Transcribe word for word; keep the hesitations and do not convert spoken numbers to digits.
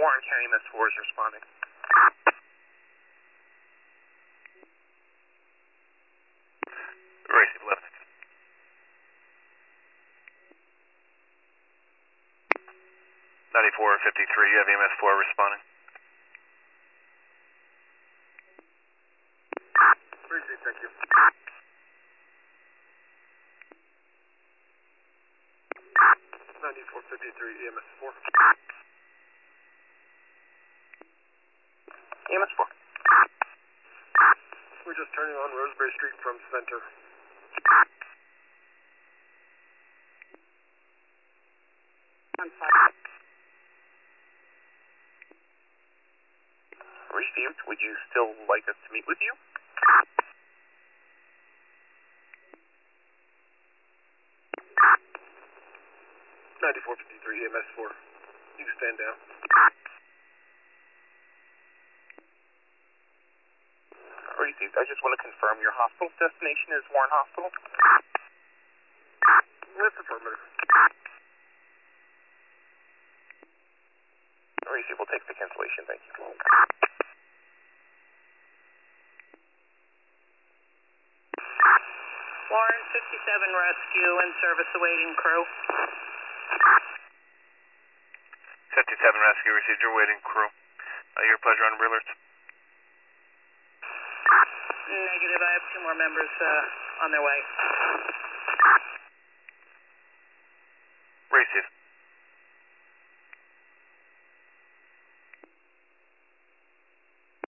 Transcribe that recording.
Warren County M S four is responding. Receive left. ninety-four fifty-three, you have E M S four responding. Receive, thank you. ninety-four fifty-three, E M S four. E M S four. We're just turning on Roseberry Street from center. On fire. Received. Would you still like us to meet with you? ninety-four fifty-three, E M S four. You can stand down. Received. I just want to confirm your hospital destination is Warren Hospital. That's affirmative. Received. We'll take the cancellation. Thank you. Warren fifty-seven rescue in service awaiting crew. fifty-seven rescue received your waiting crew. Uh, your pleasure on alerts. Negative, I have two more members uh, on their way. Received.